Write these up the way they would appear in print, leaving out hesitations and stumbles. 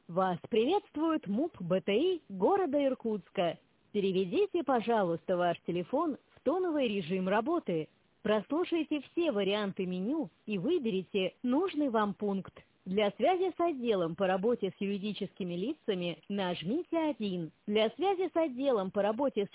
Вас приветствует МУП БТИ города Иркутска. Переведите, пожалуйста, ваш телефон в тоновый режим работы. Прослушайте все варианты меню и выберите нужный вам пункт. Для связи с отделом по работе с юридическими лицами нажмите 1. Для связи с отделом по работе с...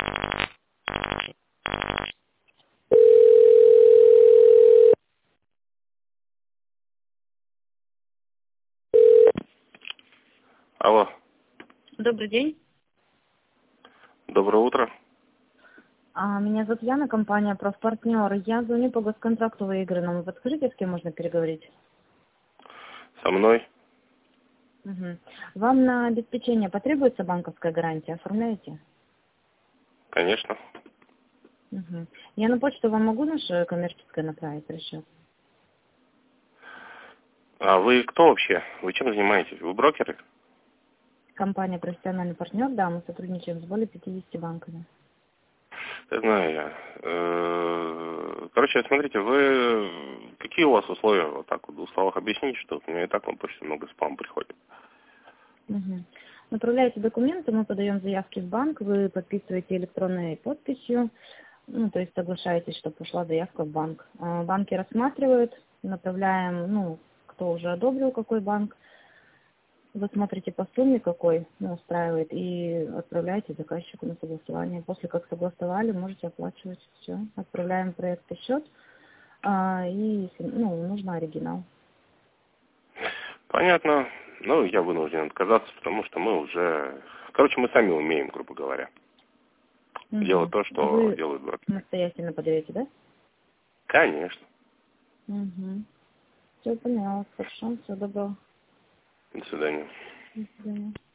Алло, Добрый день. доброе утро. Меня зовут Яна, компания «Профпартнер». Я звоню по госконтракту выигранному. Подскажите, с кем можно переговорить? Со мной? Угу. Вам на обеспечение потребуется банковская гарантия? Оформляете? Конечно. Угу. Я на почту вам могу наше коммерческое направить расчет? А вы кто вообще? Вы чем занимаетесь? Вы брокеры? Компания «Профессиональный партнер», да, мы сотрудничаем с более 50 банками. Я знаю я. Короче, смотрите, вы... Какие у вас условия? Вот так вот в двух словах объясните, что у меня и так на почту много спам приходит. Угу. Направляете документы, мы подаем заявки в банк, вы подписываете электронной подписью, то есть соглашаетесь, чтобы пошла заявка в банк. Банки рассматривают, направляем, кто уже одобрил, какой банк. Вы смотрите по сумме, какой устраивает, и отправляете заказчику на согласование. После как согласовали, можете оплачивать все. Отправляем проект и счет, и нужно оригинал. Понятно. Ну, я вынужден отказаться, потому что мы уже... Короче, мы сами умеем, грубо говоря, делать Угу. то, что Вы делают брокеры. самостоятельно подаете, да? Конечно. Угу. Все поняла, хорошо, всего доброго. До свидания. До свидания.